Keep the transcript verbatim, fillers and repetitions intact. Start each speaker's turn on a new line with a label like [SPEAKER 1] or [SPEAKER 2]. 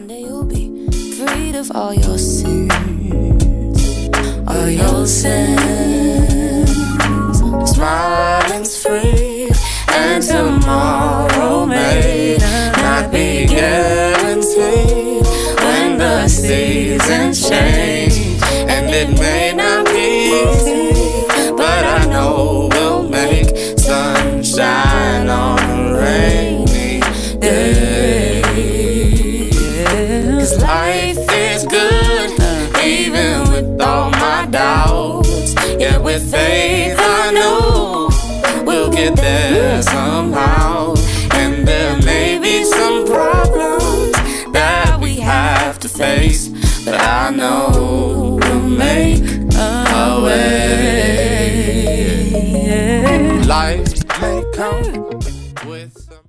[SPEAKER 1] day you'll be freed of all your sins, all your sins. Smiling's free, and tomorrow may not be guaranteed. When the seasons change, and it may not be easy, but I know we'll make sunshine on a rainy day. 'Cause life is good, even with all my doubts. Yet with faith I know we'll get there somehow. And there may be some problems that we have to face, but I know we'll make a way. Life